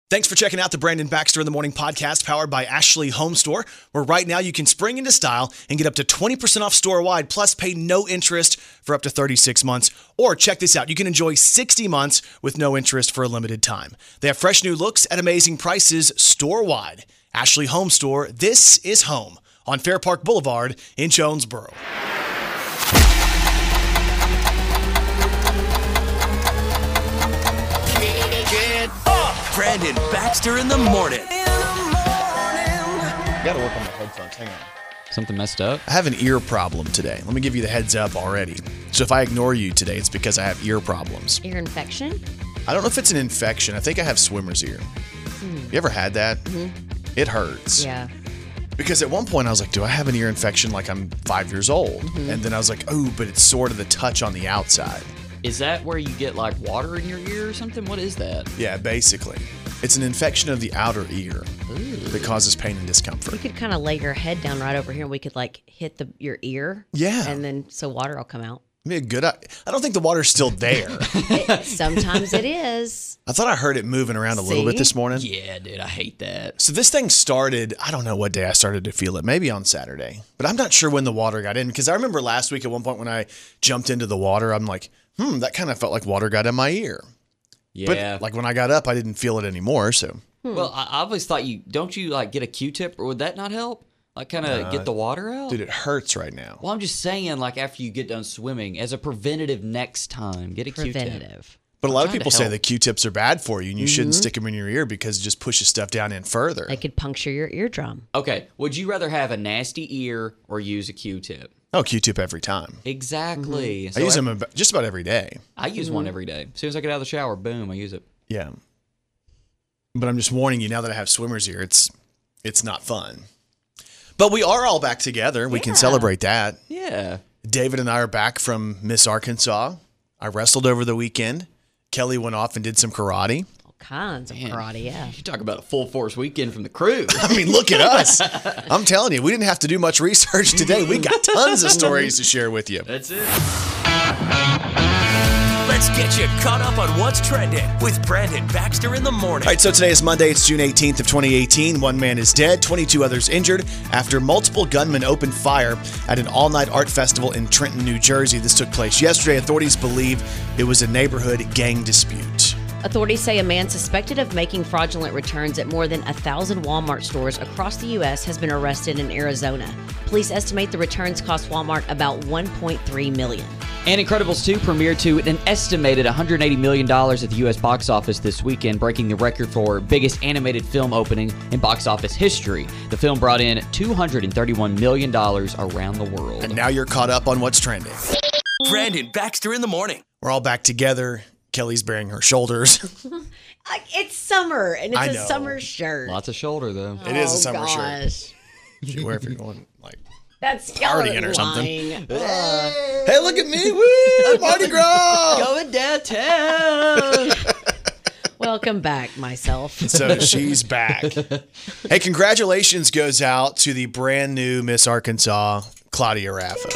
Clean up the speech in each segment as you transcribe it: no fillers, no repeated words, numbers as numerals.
Thanks for checking out the Brandon Baxter in the Morning podcast powered by Ashley Home Store, where right now you can spring into style and get up to 20% off store-wide, plus pay no interest for up to 36 months. Or check this out, you can enjoy 60 months with no interest for a limited time. They have fresh new looks at amazing prices store-wide. Ashley Home Store, this is home on Fair Park Boulevard in Jonesboro. Brandon Baxter in the morning. I gotta work on my headphones, hang on. Something messed up? I have an ear problem today. Let me give you the heads up already. So if I ignore you today, it's because I have ear problems. Ear infection? I don't know if it's an infection. I think I have swimmer's ear. You ever had that? Mm-hmm. It hurts. Yeah. Because at one point I was like, do I have an ear infection like I'm 5 years old? Mm-hmm. And then I was like, oh, but it's sort of the touch on the outside. Is that where you get like water in your ear or something? What is that? Yeah, basically. It's an infection of the outer ear that causes pain and discomfort. You could kind of lay your head down right over here and we could like hit your ear. Yeah. And then so water will come out. Be a good. I don't think the water's still there. Sometimes it is. I thought I heard it moving around a little bit this morning. Yeah, dude, I hate that. So this thing started, I don't know what day I started to feel it, maybe on Saturday. But I'm not sure when the water got in, because I remember last week at one point when I jumped into the water, I'm like, that kind of felt like water got in my ear. Yeah. But like when I got up, I didn't feel it anymore, so. Well, I always thought don't you like get a Q-tip, or would that not help? Like kind of get the water out? Dude, it hurts right now. Well, I'm just saying, like after you get done swimming, as a preventative next time, get a Q-tip. Preventative. But a lot of people say the Q-tips are bad for you and you shouldn't stick them in your ear because it just pushes stuff down in further. They could puncture your eardrum. Okay, would you rather have a nasty ear or use a Q-tip? Oh, Q-tip every time. Exactly. I use them just about every day. I use one every day. As soon as I get out of the shower, boom, I use it. Yeah. But I'm just warning you, now that I have swimmer's ear, it's not fun. But we are all back together. We can celebrate that. Yeah. David and I are back from Miss Arkansas. I wrestled over the weekend. Kelly went off and did some karate. All kinds of karate, yeah. You talk about a full force weekend from the crew. I mean, look at us. I'm telling you, we didn't have to do much research today. We got tons of stories to share with you. That's it. Let's get you caught up on what's trending with Brandon Baxter in the morning. All right, so today is Monday. It's June 18th of 2018. One man is dead, 22 others injured after multiple gunmen opened fire at an all-night art festival in Trenton, New Jersey. This took place yesterday. Authorities believe it was a neighborhood gang dispute. Authorities say a man suspected of making fraudulent returns at more than 1,000 Walmart stores across the U.S. has been arrested in Arizona. Police estimate the returns cost Walmart about $1.3 million. And Incredibles 2 premiered to an estimated $180 million at the U.S. box office this weekend, breaking the record for biggest animated film opening in box office history. The film brought in $231 million around the world. And now you're caught up on what's trending. Brandon Baxter in the morning. We're all back together. Kelly's bearing her shoulders. It's summer, and it's I a know. summer shirt. Lots of shoulder, though. It is a summer shirt. shirt. You wear if you're going like That's partying or something. lying. Hey, look at me. Woo! Mardi Gras. Going downtown. Welcome back, myself. So she's back. Hey, congratulations goes out to the brand new Miss Arkansas, Claudia Raffo.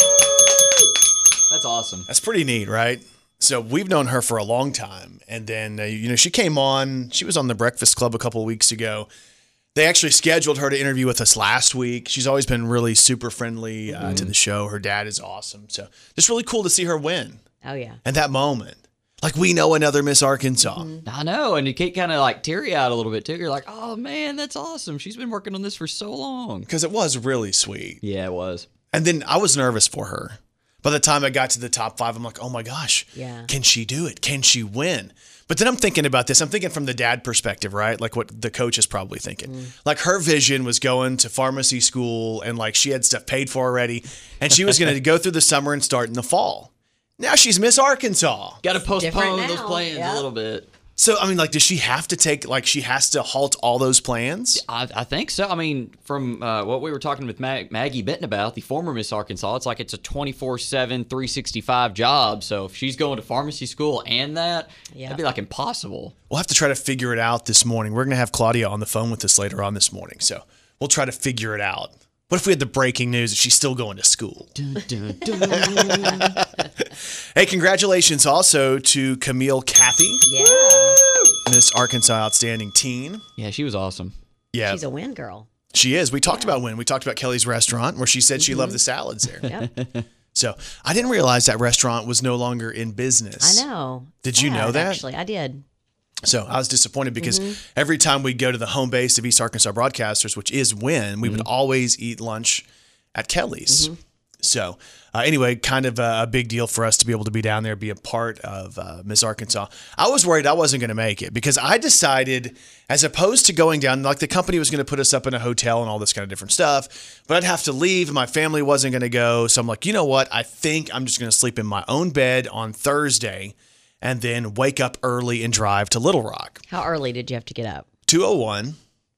That's awesome. That's pretty neat, right? So we've known her for a long time. And then, she came on. She was on the Breakfast Club a couple of weeks ago. They actually scheduled her to interview with us last week. She's always been really super friendly to the show. Her dad is awesome. So just really cool to see her win. Oh, yeah. And that moment. Like, we know another Miss Arkansas. I know, and you get kind of like teary-eyed a little bit, too. You're like, oh, man, that's awesome. She's been working on this for so long. Because it was really sweet. Yeah, it was. And then I was nervous for her. By the time I got to the top 5, I'm like, oh my gosh, can she do it? Can she win? But then I'm thinking about this. I'm thinking from the dad perspective, right? Like what the coach is probably thinking. Like her vision was going to pharmacy school and like she had stuff paid for already. And she was going to go through the summer and start in the fall. Now she's Miss Arkansas. Got to postpone Different those now. plans a little bit. So, I mean, like, does she have to she has to halt all those plans? I think so. I mean, from what we were talking with Maggie Benton about, the former Miss Arkansas, it's like it's a 24/7, 365 job. So if she's going to pharmacy school and that'd be like impossible. We'll have to try to figure it out this morning. We're going to have Claudia on the phone with us later on this morning. So we'll try to figure it out. What if we had the breaking news that she's still going to school? Dun, dun, dun. Hey, congratulations also to Camille Cathy, Yeah. Miss Arkansas Outstanding Teen. Yeah, she was awesome. Yeah, She's a win girl. she is. We talked about when we talked about Kelly's restaurant where she said she loved the salads there. Yep. So I didn't realize that restaurant was no longer in business. I know. Did you know Sad, that? Actually, I did. So I was disappointed because every time we go to the home base of East Arkansas Broadcasters, which is Wynn, we would always eat lunch at Kelly's. So anyway, kind of a big deal for us to be able to be down there, be a part of Miss Arkansas. I was worried I wasn't going to make it because I decided, as opposed to going down, like the company was going to put us up in a hotel and all this kind of different stuff, but I'd have to leave and my family wasn't going to go. So I'm like, you know what? I think I'm just going to sleep in my own bed on Thursday and then wake up early and drive to Little Rock. How early did you have to get up? 2:01.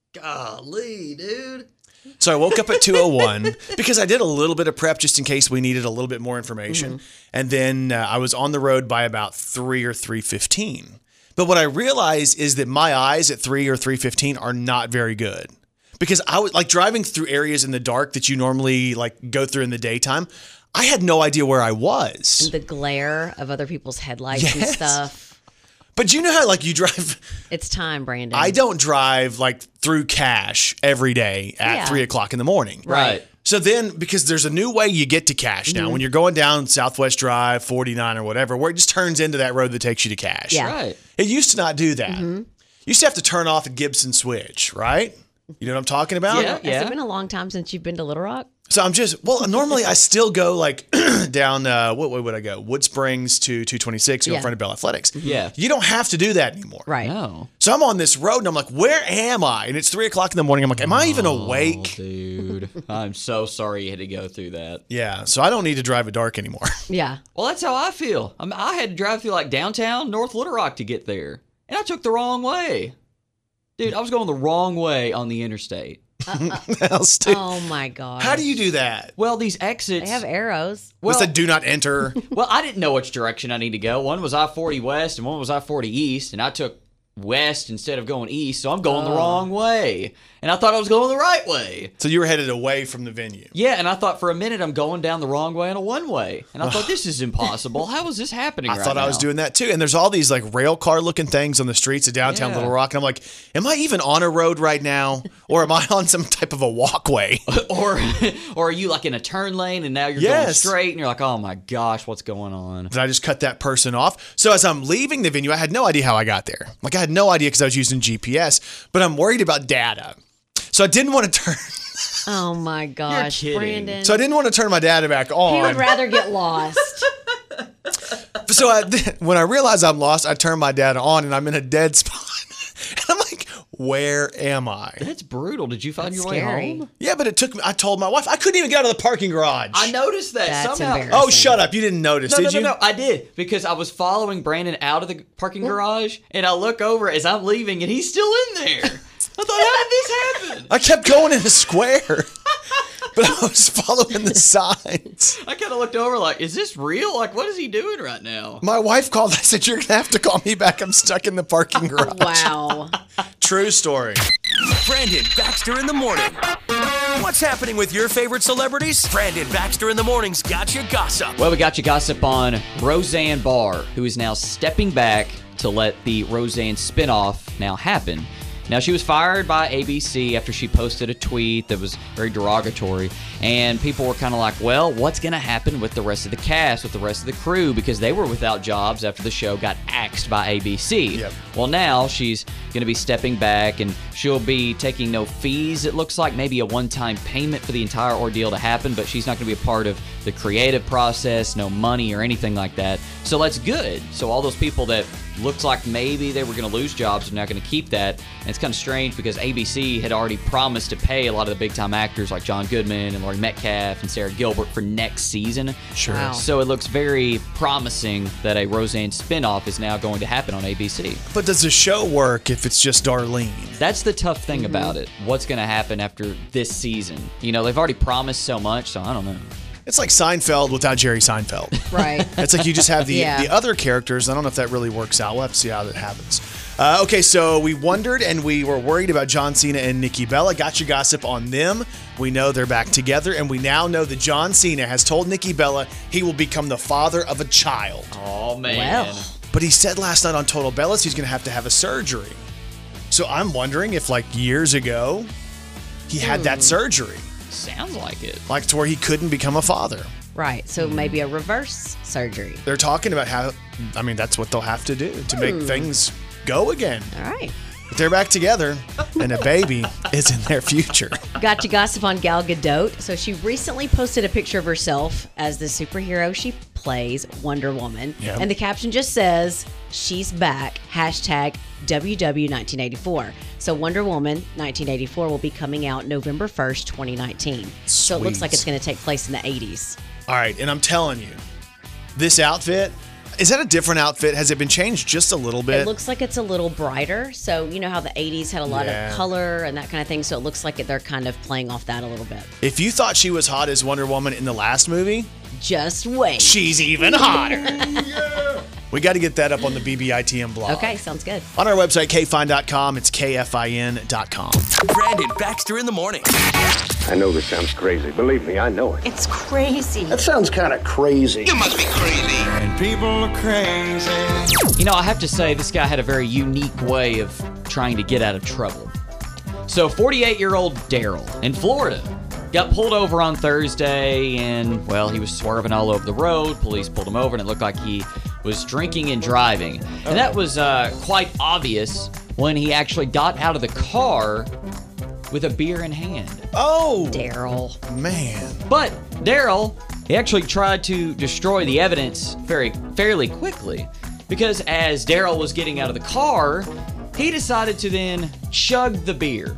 Golly, dude. So I woke up at 2:01 because I did a little bit of prep just in case we needed a little bit more information. And then I was on the road by about 3 or 3:15. But what I realized is that my eyes at 3 or 3:15 are not very good because I was like driving through areas in the dark that you normally like go through in the daytime. I had no idea where I was. The glare of other people's headlights and Yes. stuff. But you know how like you drive, It's time, Brandon. I don't drive like through Cache every day at Yeah. 3 o'clock in the morning. Right. So then, because there's a new way you get to Cache now, when you're going down Southwest Drive, 49 or whatever, where it just turns into that road that takes you to Cache. Yeah. Right. It used to not do that. You used to have to turn off at Gibson Switch, right? You know what I'm talking about? Yeah. Has it been a long time since you've been to Little Rock? So I'm just, well, normally I still go like down, what way would I go? Wood Springs to 226, go in Yeah. front of Bell Athletics. Yeah. You don't have to do that anymore. Right. No. So I'm on this road and I'm like, where am I? And it's 3 o'clock in the morning. I'm like, am I even awake? Dude, I'm so sorry you had to go through that. Yeah. So I don't need to drive at dark anymore. Yeah. Well, that's how I feel. I had to drive through like downtown North Little Rock to get there, and I took the wrong way. Dude, I was going the wrong way on the interstate. Else, dude. Oh my God. How do you do that? Well, these exits. They have arrows. What's well, that do not enter? well, I didn't know which direction I need to go. One was I-40 west and one was I-40 east, and I took west instead of going east, so I'm going the wrong way. And I thought I was going the right way. So you were headed away from the venue. Yeah, and I thought for a minute I'm going down the wrong way on a one-way. And I thought, this is impossible. How is this happening I right thought I was now? doing that too. And there's all these like rail car looking things on the streets of downtown Yeah. Little Rock. And I'm like, am I even on a road right now? Or am I on some type of a walkway? or are you like in a turn lane and now you're going Yes. straight and you're like, oh my gosh, what's going on? Did I just cut that person off? So as I'm leaving the venue, I had no idea how I got there. Like I had no idea because I was using GPS, but I'm worried about data. So I didn't want to turn. Oh my gosh, kidding. Brandon. So I didn't want to turn my data back on. he would rather get lost. So when I realized I'm lost, I turn my data on and I'm in a dead spot. And I'm like, where am I? That's brutal. Did you find That's your way scary. home? Yeah, but it took me. I told my wife I couldn't even get out of the parking garage. I noticed that That's somehow. embarrassing. Oh, shut up! You didn't notice, No, did you? no, I did because I was following Brandon out of the parking garage, and I look over as I'm leaving, and he's still in there. I thought, how did this happen? I kept going in a square, but I was following the signs. I kind of looked over like, is this real? Like, what is he doing right now? My wife called. I said, "You're gonna have to call me back. I'm stuck in the parking garage." Wow. True story. Brandon Baxter in the morning. What's happening with your favorite celebrities? Brandon Baxter in the morning's got you gossip. Well, we got you gossip on Roseanne Barr, who is now stepping back to let the Roseanne spinoff now happen. Now, she was fired by ABC after she posted a tweet that was very derogatory, and people were kind of like, well, what's going to happen with the rest of the cast, with the rest of the crew, because they were without jobs after the show got axed by ABC. Yep. Well, now she's going to be stepping back, and she'll be taking no fees, it looks like, maybe a one-time payment for the entire ordeal to happen, but she's not going to be a part of the creative process, no money or anything like that. So that's good. So all those people that looks like maybe they were going to lose jobs are not going to keep that. And it's kind of strange because ABC had already promised to pay a lot of the big-time actors like John Goodman and Laurie Metcalf and Sarah Gilbert for next season. Sure. Wow. So it looks very promising that a Roseanne spinoff is now going to happen on ABC. But does the show work if it's just Darlene? That's the tough thing about it. What's going to happen after this season? You know, they've already promised so much, so I don't know. It's like Seinfeld without Jerry Seinfeld. Right. It's like you just have the Yeah. the other characters. I don't know if that really works out. We'll have to see how that happens. Okay, so we wondered and we were worried about John Cena and Nikki Bella. Got your gossip on them. We know they're back together, and we now know that John Cena has told Nikki Bella he will become the father of a child. Oh, man. Well. But he said last night on Total Bellas he's going to have a surgery. So I'm wondering if, like, years ago, he had that surgery. Sounds like it. Like, to where he couldn't become a father. Right. So maybe a reverse surgery. They're talking about how, I mean, that's what they'll have to do to make things go again. All right. But they're back together, and a baby is in their future. Got your gossip on Gal Gadot. So she recently posted a picture of herself as the superhero she plays, Wonder Woman. Yep. And the caption just says, "She's back, #WW1984. So Wonder Woman 1984 will be coming out November 1st, 2019. So it looks Sweet. like it's going to take place in the 80s. All right, and I'm telling you, this outfit, is that a different outfit? Has it been changed just a little bit? It looks like it's a little brighter. So you know how the 80s had a lot Yeah. of color and that kind of thing. So it looks like they're kind of playing off that a little bit. If you thought she was hot as Wonder Woman in the last movie, Just wait. she's even hotter. We got to get that up on the BBITM blog. Okay, sounds good. On our website, kfine.com. It's kfin.com. Brandon Baxter in the morning. I know this sounds crazy. Believe me, I know it. It's crazy. That sounds kind of crazy. You must be crazy. And people are crazy. You know, I have to say, this guy had a very unique way of trying to get out of trouble. So, 48-year-old Daryl in Florida got pulled over on Thursday, and, well, he was swerving all over the road. Police pulled him over, and it looked like he was drinking and driving. And that was quite obvious when he actually got out of the car with a beer in hand. Oh, Daryl. man. But Daryl, he actually tried to destroy the evidence fairly quickly, because as Daryl was getting out of the car, he decided to then chug the beer.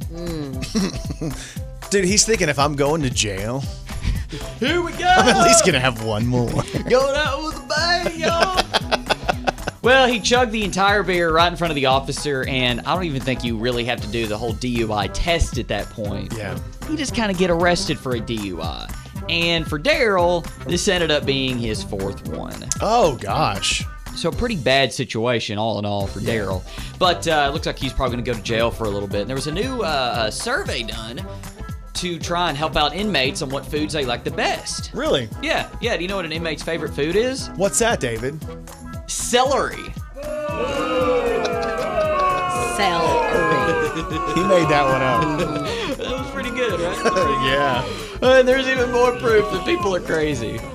Dude, he's thinking if I'm going to jail, Here we go! I'm at least going to have one more. Going out with a bang, y'all! Well, he chugged the entire beer right in front of the officer, and I don't even think you really have to do the whole DUI test at that point. Yeah. You just kind of get arrested for a DUI. And for Daryl, this ended up being his fourth one. Oh, gosh. So a pretty bad situation all in all for Daryl. But it looks like he's probably going to go to jail for a little bit. And there was a new survey done to try and help out inmates on what foods they like the best. Really? Yeah. Do you know what an inmate's favorite food is? What's that, David? Celery. Celery. He made that one up. That was pretty good, right? Yeah. And there's even more proof that people are crazy.